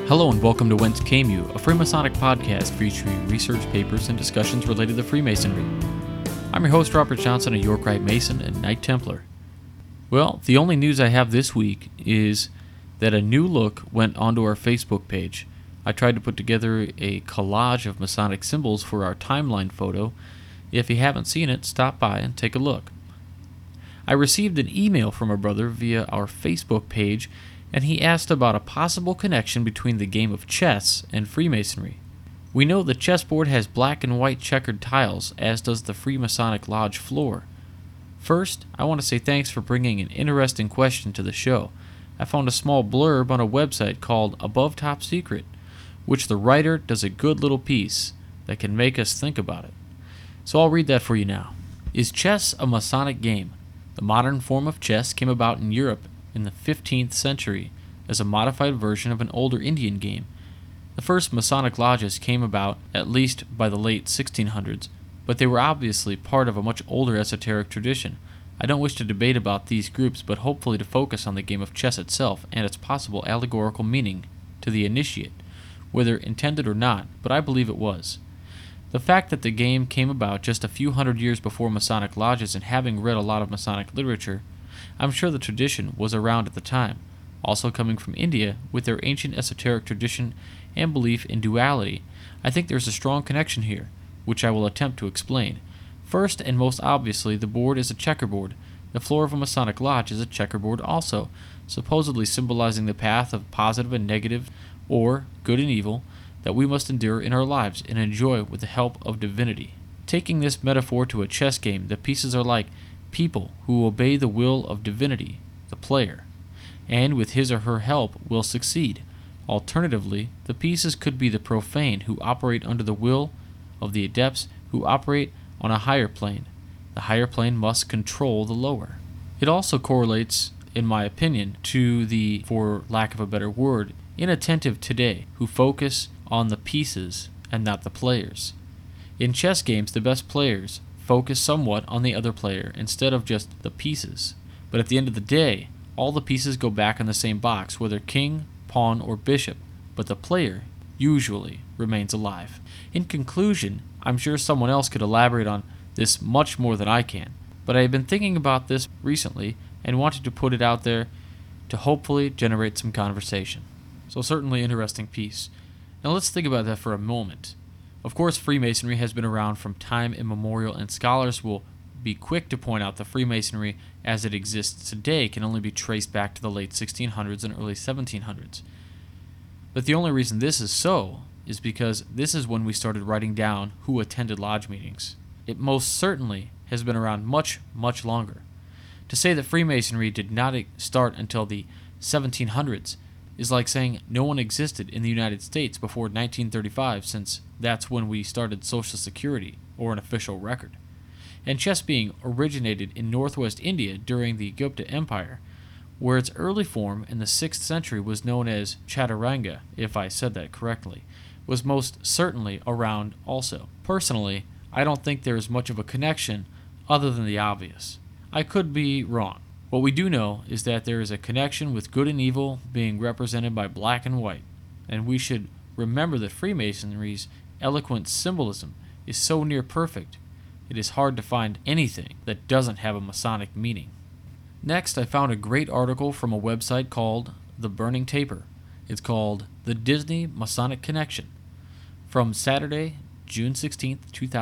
Hello and welcome to Whence Came You, a Freemasonic podcast featuring research papers and discussions related to Freemasonry. I'm your host, Robert Johnson, a York Rite Mason and Knight Templar. Well, the only news I have this week is that a new look went onto our Facebook page. I tried to put together a collage of Masonic symbols for our timeline photo. If you haven't seen it, stop by and take a look. I received an email from a brother via our Facebook page, and he asked about a possible connection between the game of chess and Freemasonry. We know the chessboard has black and white checkered tiles, as does the Freemasonic Lodge floor. First, I want to say thanks for bringing an interesting question to the show. I found a small blurb on a website called Above Top Secret, which the writer does a good little piece that can make us think about it. So I'll read that for you now. Is chess a Masonic game? The modern form of chess came about in Europe in the 15th century as a modified version of an older Indian game. The first Masonic lodges came about at least by the late 1600s, but they were obviously part of a much older esoteric tradition. I don't wish to debate about these groups, but hopefully to focus on the game of chess itself and its possible allegorical meaning to the initiate, whether intended or not, but I believe it was. The fact that the game came about just a few hundred years before Masonic lodges, and having read a lot of Masonic literature, I'm sure the tradition was around at the time, also coming from India with their ancient esoteric tradition and belief in duality. I think there's a strong connection here, which I will attempt to explain. First and most obviously, the board is a checkerboard. The floor of a Masonic lodge is a checkerboard also, supposedly symbolizing the path of positive and negative, or good and evil, that we must endure in our lives and enjoy with the help of divinity. Taking this metaphor to a chess game, the pieces are like people who obey the will of divinity, the player, and with his or her help will succeed. Alternatively, the pieces could be the profane who operate under the will of the adepts who operate on a higher plane. The higher plane must control the lower. It also correlates, in my opinion, to the, for lack of a better word, inattentive today who focus on the pieces and not the players. In chess games, the best players focus somewhat on the other player instead of just the pieces. But at the end of the day, all the pieces go back in the same box, whether king, pawn, or bishop, but the player usually remains alive. In conclusion, I'm sure someone else could elaborate on this much more than I can, but I have been thinking about this recently and wanted to put it out there to hopefully generate some conversation. So certainly interesting piece. Now let's think about that for a moment. Of course, Freemasonry has been around from time immemorial, and scholars will be quick to point out that Freemasonry as it exists today can only be traced back to the late 1600s and early 1700s. But the only reason this is so is because this is when we started writing down who attended lodge meetings. It most certainly has been around much, much longer. To say that Freemasonry did not start until the 1700s is like saying no one existed in the United States before 1935, since that's when we started Social Security, or an official record. And chess being originated in northwest India during the Gupta Empire, where its early form in the 6th century was known as Chaturanga, if I said that correctly, was most certainly around also. Personally, I don't think there is much of a connection other than the obvious. I could be wrong. What we do know is that there is a connection with good and evil being represented by black and white, and we should remember that Freemasonry's eloquent symbolism is so near perfect, it is hard to find anything that doesn't have a Masonic meaning. Next, I found a great article from a website called The Burning Taper. It's called The Disney Masonic Connection, from Saturday, June 16th,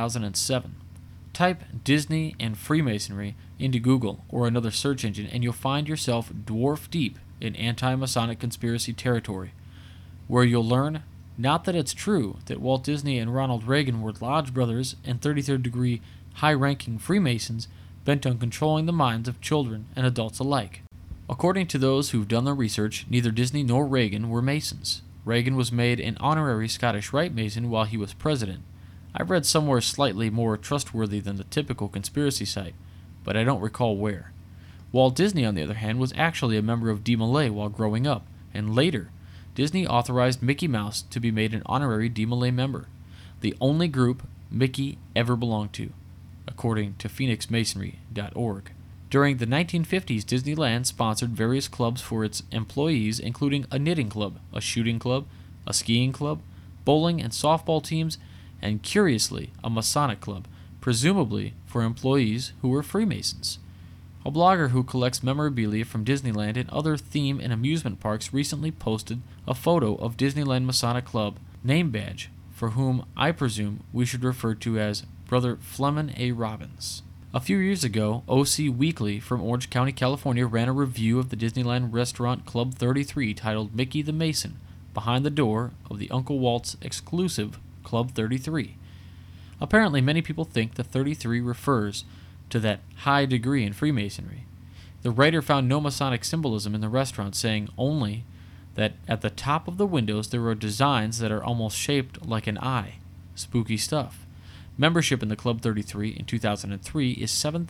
2007. Type Disney and Freemasonry into Google or another search engine, and you'll find yourself dwarf deep in anti-Masonic conspiracy territory, where you'll learn not that it's true that Walt Disney and Ronald Reagan were lodge brothers and 33rd degree high-ranking Freemasons bent on controlling the minds of children and adults alike. According to those who've done their research, neither Disney nor Reagan were Masons. Reagan was made an honorary Scottish Rite Mason while he was president. I've read somewhere slightly more trustworthy than the typical conspiracy site, but I don't recall where. Walt Disney, on the other hand, was actually a member of DeMolay while growing up, and later, Disney authorized Mickey Mouse to be made an honorary DeMolay member, the only group Mickey ever belonged to, according to phoenixmasonry.org. During the 1950s, Disneyland sponsored various clubs for its employees, including a knitting club, a shooting club, a skiing club, bowling and softball teams, and curiously, a Masonic club, presumably for employees who were Freemasons. A blogger who collects memorabilia from Disneyland and other theme and amusement parks recently posted a photo of Disneyland Masonic Club name badge, for whom I presume we should refer to as Brother Fleming A. Robbins. A few years ago, OC Weekly from Orange County, California ran a review of the Disneyland restaurant Club 33 titled Mickey the Mason, behind the door of the Uncle Walt's exclusive Club 33. Apparently, many people think the 33 refers to that high degree in Freemasonry. The writer found no Masonic symbolism in the restaurant, saying only that at the top of the windows there are designs that are almost shaped like an eye. Spooky stuff. Membership in the Club 33 in 2003 is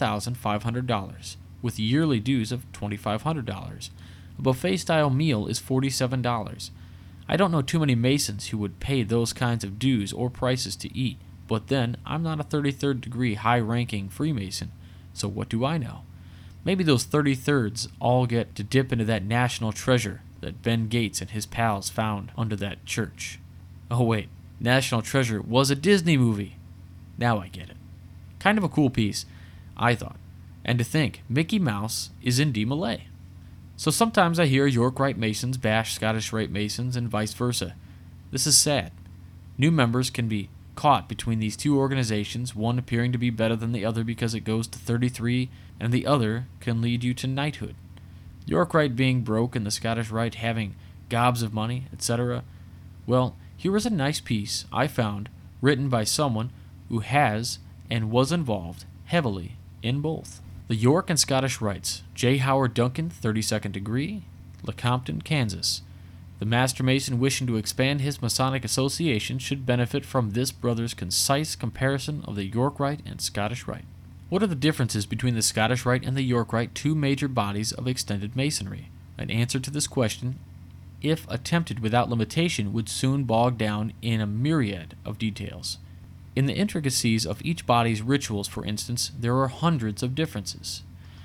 $7,500, with yearly dues of $2,500. A buffet-style meal is $47. I don't know too many Masons who would pay those kinds of dues or prices to eat, but then I'm not a 33rd degree high-ranking Freemason, so what do I know? Maybe those 33rds all get to dip into that national treasure that Ben Gates and his pals found under that church. Oh wait, National Treasure was a Disney movie. Now I get it. Kind of a cool piece, I thought. And to think, Mickey Mouse is in D. Malay. So sometimes I hear York Rite Masons bash Scottish Rite Masons and vice versa. This is sad. New members can be caught between these two organizations, one appearing to be better than the other because it goes to 33, and the other can lead you to knighthood. York Rite being broke and the Scottish Rite having gobs of money, etc. Well, here was a nice piece I found written by someone who has and was involved heavily in both. The York and Scottish Rites, J. Howard Duncan, 32nd degree, Lecompton, Kansas. The Master Mason wishing to expand his Masonic association should benefit from this brother's concise comparison of the York Rite and Scottish Rite. What are the differences between the Scottish Rite and the York Rite, two major bodies of extended Masonry? An answer to this question, if attempted without limitation, would soon bog down in a myriad of details. In the intricacies of each body's rituals, for instance, there are hundreds of differences.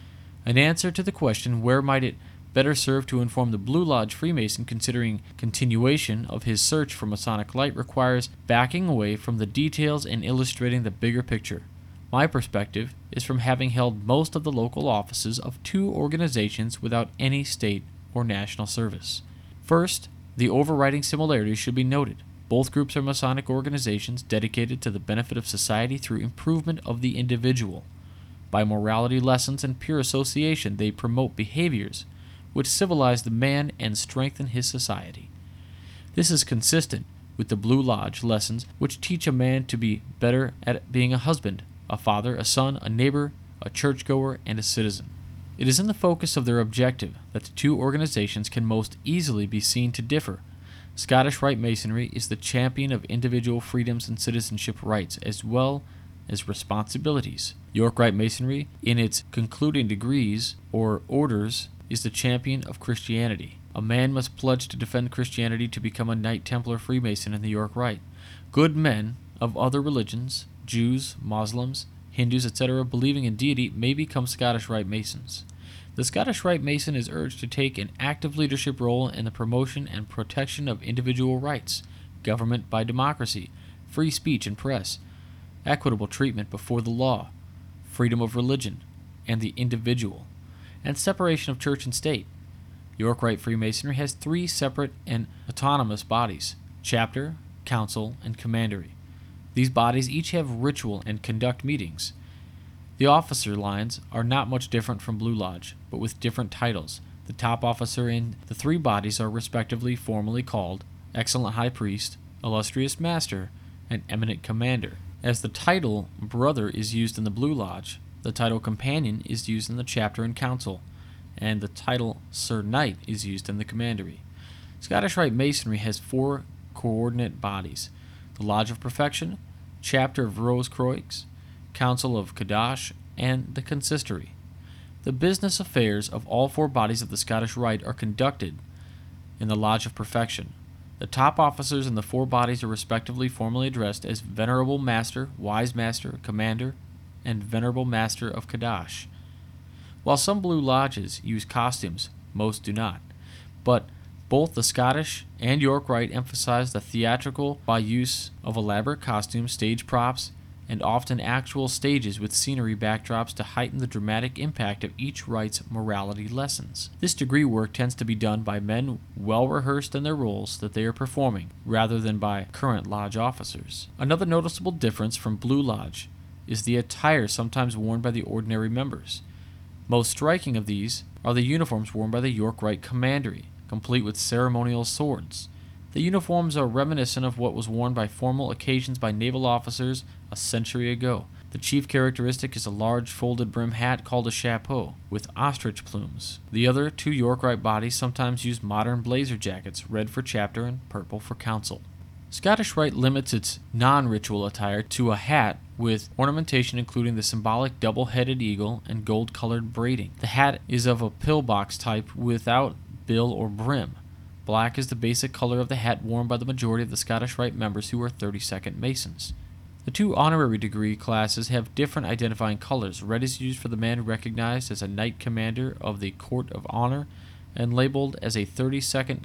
An answer to the question, where might it better serve to inform the Blue Lodge Freemason considering continuation of his search for Masonic light, requires backing away from the details and illustrating the bigger picture. My perspective is from having held most of the local offices of two organizations without any state or national service. First, the overriding similarities should be noted. Both groups are Masonic organizations dedicated to the benefit of society through improvement of the individual. By morality lessons and pure association, they promote behaviors which civilize the man and strengthen his society. This is consistent with the Blue Lodge lessons, which teach a man to be better at being a husband, a father, a son, a neighbor, a churchgoer, and a citizen. It is in the focus of their objective that the two organizations can most easily be seen to differ. Scottish Rite Masonry is the champion of individual freedoms and citizenship rights, as well as responsibilities. York Rite Masonry, in its concluding degrees or orders, is the champion of Christianity. A man must pledge to defend Christianity to become a Knight Templar Freemason in the York Rite. Good men of other religions, Jews, Muslims, Hindus, etc., believing in deity, may become Scottish Rite Masons. The Scottish Rite Mason is urged to take an active leadership role in the promotion and protection of individual rights, government by democracy, free speech and press, equitable treatment before the law, freedom of religion and the individual, and separation of church and state. York Rite Freemasonry has three separate and autonomous bodies: chapter, council, and commandery. These bodies each have ritual and conduct meetings. The officer lines are not much different from Blue Lodge, but with different titles. The top officer in the three bodies are respectively formally called Excellent High Priest, Illustrious Master, and Eminent Commander. As the title Brother is used in the Blue Lodge, the title Companion is used in the chapter and council, and the title Sir Knight is used in the commandery. Scottish Rite Masonry has four coordinate bodies: the Lodge of Perfection, Chapter of Rose Croix, Council of Kadash, and the Consistory. The business affairs of all four bodies of the Scottish Rite are conducted in the Lodge of Perfection. The top officers in the four bodies are respectively formally addressed as Venerable Master, Wise Master, Commander, and Venerable Master of Kadash. While some Blue Lodges use costumes, most do not. But Both the Scottish and York Rite emphasize the theatrical by use of elaborate costumes, stage props, and often actual stages with scenery backdrops to heighten the dramatic impact of each rite's morality lessons. This degree work tends to be done by men well rehearsed in their roles that they are performing, rather than by current lodge officers. Another noticeable difference from Blue Lodge is the attire sometimes worn by the ordinary members. Most striking of these are the uniforms worn by the York Rite Commandery, complete with ceremonial swords. The uniforms are reminiscent of what was worn by formal occasions by naval officers a century ago. The chief characteristic is a large folded brim hat called a chapeau, with ostrich plumes. The other two York Rite bodies sometimes use modern blazer jackets, red for chapter and purple for council. Scottish Rite limits its non-ritual attire to a hat with ornamentation including the symbolic double-headed eagle and gold-colored braiding. The hat is of a pillbox type without bill or brim. Black is the basic color of the hat worn by the majority of the Scottish Rite members who are 32nd Masons. The two honorary degree classes have different identifying colors. Red is used for the man recognized as a Knight Commander of the Court of Honor and labeled as a 32nd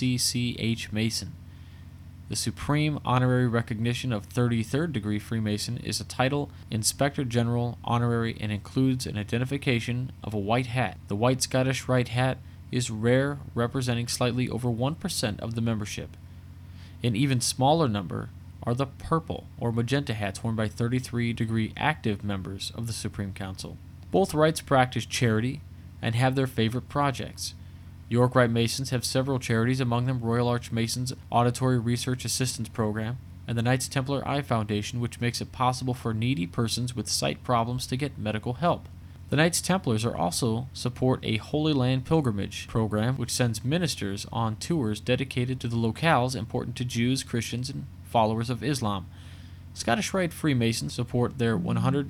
KCCH Mason. The supreme honorary recognition of 33rd degree Freemason is a title Inspector General Honorary and includes an identification of a white hat. The white Scottish Rite hat is rare, representing slightly over 1% of the membership. An even smaller number are the purple or magenta hats worn by 33-degree active members of the Supreme Council. Both rites practice charity and have their favorite projects. York Rite Masons have several charities, among them Royal Arch Masons' Auditory Research Assistance Program and the Knights Templar Eye Foundation, which makes it possible for needy persons with sight problems to get medical help. The Knights Templars also support a Holy Land pilgrimage program which sends ministers on tours dedicated to the locales important to Jews, Christians, and followers of Islam. Scottish Rite Freemasons support their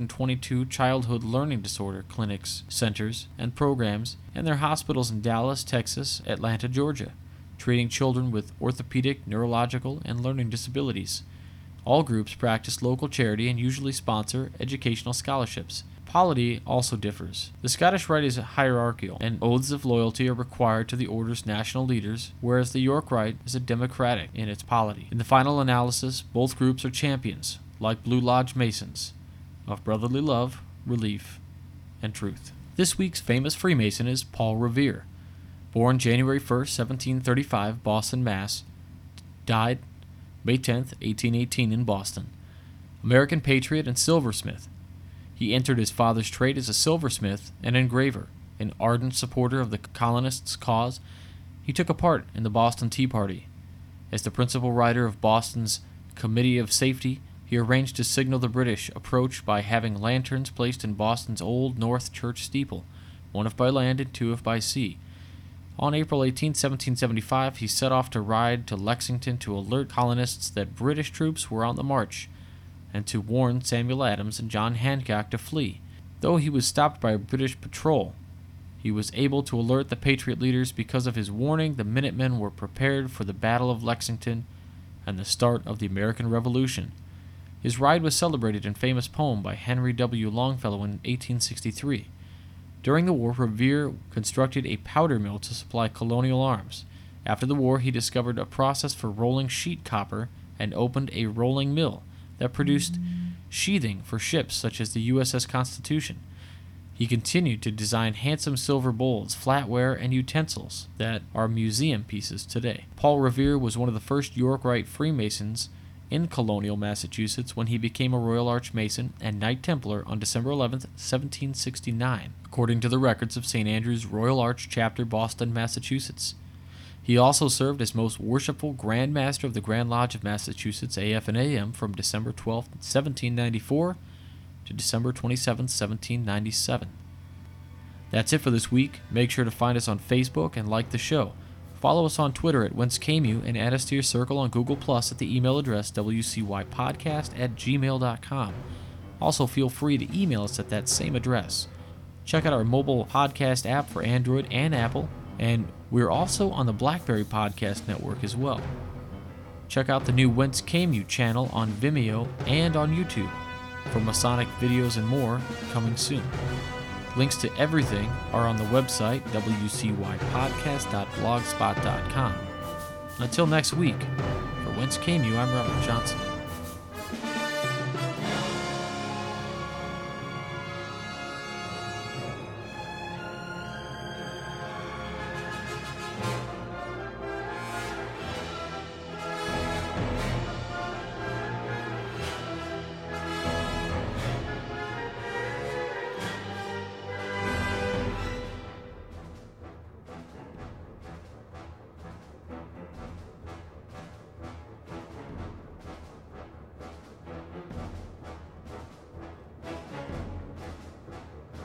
122 childhood learning disorder clinics, centers, and programs, and their hospitals in Dallas, Texas, Atlanta, Georgia, treating children with orthopedic, neurological, and learning disabilities. All groups practice local charity and usually sponsor educational scholarships. Polity also differs. The Scottish Rite is hierarchical, and oaths of loyalty are required to the order's national leaders, whereas the York Rite is democratic in its polity. In the final analysis, both groups are champions, like Blue Lodge Masons, of brotherly love, relief, and truth. This week's famous Freemason is Paul Revere. Born January 1st, 1735, Boston, Mass. Died May 10th, 1818 in Boston. American patriot and silversmith. He entered his father's trade as a silversmith and engraver. An ardent supporter of the colonists' cause, he took a part in the Boston Tea Party. As the principal writer of Boston's Committee of Safety, he arranged to signal the British approach by having lanterns placed in Boston's Old North Church steeple, one if by land and two if by sea. On April 18, 1775, he set off to ride to Lexington to alert colonists that British troops were on the march, and to warn Samuel Adams and John Hancock to flee. Though he was stopped by a British patrol, he was able to alert the Patriot leaders. Because of his warning, the Minutemen were prepared for the Battle of Lexington and the start of the American Revolution. His ride was celebrated in a famous poem by Henry W. Longfellow in 1863. During the war, Revere constructed a powder mill to supply colonial arms. After the war, he discovered a process for rolling sheet copper and opened a rolling mill that produced sheathing for ships such as the USS Constitution. He continued to design handsome silver bowls, flatware, and utensils that are museum pieces today. Paul Revere was one of the first York Rite Freemasons in colonial Massachusetts when he became a Royal Arch Mason and Knight Templar on December 11, 1769, according to the records of St. Andrew's Royal Arch Chapter, Boston, Massachusetts. He also served as Most Worshipful Grand Master of the Grand Lodge of Massachusetts, AF and AM, from December 12, 1794 to December 27, 1797. That's it for this week. Make sure to find us on Facebook and like the show. Follow us on Twitter at WhenceCameYou and add us to your circle on Google Plus at the email address wcypodcast@gmail.com. Also, feel free to email us at that same address. Check out our mobile podcast app for Android and Apple, and we're also on the BlackBerry Podcast Network as well. Check out the new Whence Came You channel on Vimeo and on YouTube for Masonic videos and more coming soon. Links to everything are on the website wcypodcast.blogspot.com. Until next week, for Whence Came You, I'm Robert Johnson.